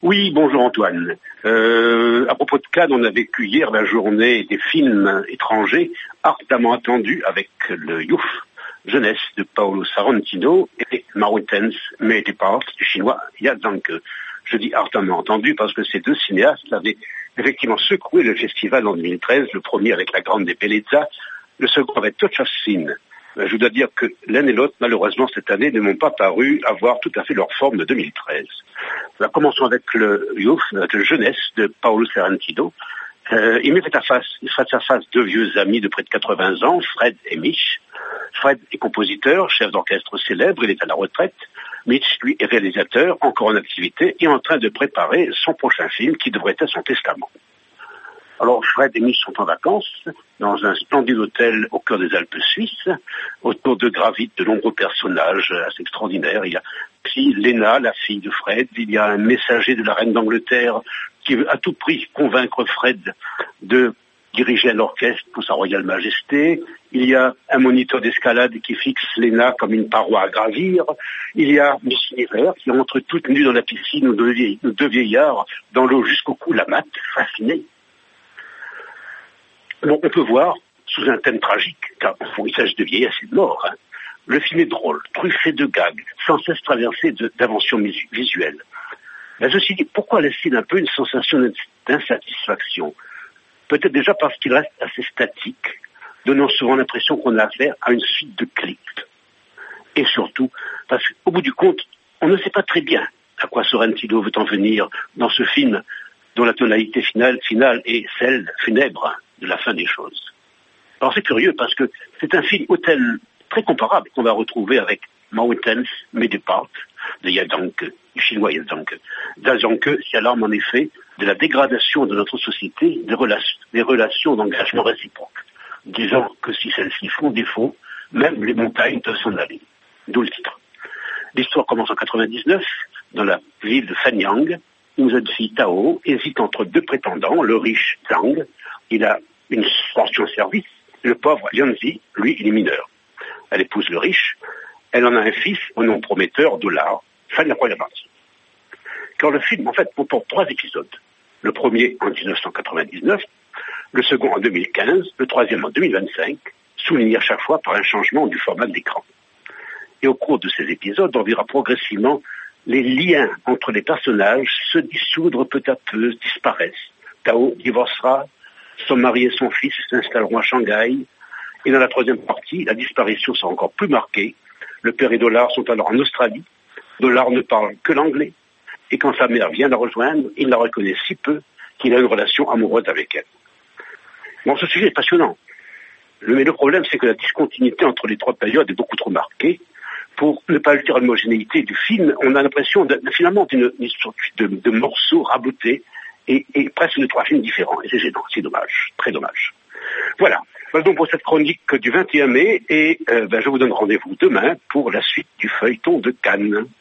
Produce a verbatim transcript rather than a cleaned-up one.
Oui, bonjour Antoine. Euh, à propos de Cannes, on a vécu hier la journée des films étrangers ardemment attendus avec le Youth jeunesse de Paolo Sorrentino et Mountains May Depart du chinois Ya Zhangke. Je dis ardemment attendu parce que ces deux cinéastes avaient effectivement secoué le festival en deux mille treize, le premier avec La Grande Bellezza, le second avec Touch of Sin. Je dois dire que l'un et l'autre, malheureusement, cette année, ne m'ont pas paru avoir tout à fait leur forme de deux mille treize. Alors, commençons avec le Youth, avec le jeunesse de Paolo Sorrentino. Euh, il met face à face, il face à face deux vieux amis de près de quatre-vingts ans, Fred et Mitch. Fred est compositeur, chef d'orchestre célèbre, il est à la retraite. Mitch, lui, est réalisateur, encore en activité, et en train de préparer son prochain film qui devrait être son testament. Alors, Fred et Mitch sont en vacances dans un splendide hôtel au cœur des Alpes suisses. Autour de gravitent de nombreux personnages assez extraordinaires. Il y a aussi Lena, la fille de Fred. Il y a un messager de la reine d'Angleterre qui veut à tout prix convaincre Fred de diriger l'orchestre pour sa royale majesté. Il y a un moniteur d'escalade qui fixe Lena comme une paroi à gravir. Il y a Miss Univers qui entre toute nue dans la piscine où deux, vieillards, deux vieillards dans l'eau jusqu'au cou la matent, fascinés. Bon, on peut voir, sous un thème tragique, car il s'agit de vieillesse et de mort, hein. Le film est drôle, truffé de gags, sans cesse traversé d'inventions visuelles. Mais ceci dit, pourquoi laisser un peu une sensation d'insatisfaction? Peut-être déjà parce qu'il reste assez statique, donnant souvent l'impression qu'on a affaire à une suite de clips. Et surtout, parce qu'au bout du compte, on ne sait pas très bien à quoi Sorrentino veut en venir dans ce film dont la tonalité finale, finale est celle funèbre de la fin des choses. Alors c'est curieux parce que c'est un film hôtel très comparable qu'on va retrouver avec Mountains May Depart de Ya Zhangke, du chinois Ya Zhangke. Ya Zhangke s'y alarme en effet de la dégradation de notre société des relations, des relations d'engagement réciproque, disant que si celles-ci font défaut, même les montagnes doivent s'en aller. D'où le titre. L'histoire commence en quatre-vingt-dix-neuf dans la ville de Fanyang, où une jeune fille Tao hésite entre deux prétendants, le riche Zhang, il a une fortune service, le pauvre Lianzi, lui, il est mineur. Elle épouse le riche, elle en a un fils au nom prometteur, Dollar. Fin de la première partie. Car le film, en fait, comporte trois épisodes. Le premier en dix-neuf cent quatre-vingt-dix-neuf, le second en deux mille quinze, le troisième en deux mille vingt-cinq, souligné à chaque fois par un changement du format d'écran. Et au cours de ces épisodes, on verra progressivement les liens entre les personnages se dissoudre peu à peu, disparaissent. Tao divorcera, son mari et son fils s'installeront à Shanghai. Et dans la troisième partie, la disparition sera encore plus marquée. Le père et Dollar sont alors en Australie. Dollar ne parle que l'anglais. Et quand sa mère vient la rejoindre, il la reconnaît si peu qu'il a une relation amoureuse avec elle. Bon, ce sujet est passionnant. Mais le problème, c'est que la discontinuité entre les trois périodes est beaucoup trop marquée. Pour ne pas dire l'homogénéité du film, on a l'impression de, finalement d'une sorte de, de morceaux rabotés et, et presque de trois films différents. Et c'est gênant, c'est dommage, très dommage. Voilà. Voilà donc pour cette chronique du vingt et un mai et euh, ben, je vous donne rendez-vous demain pour la suite du feuilleton de Cannes.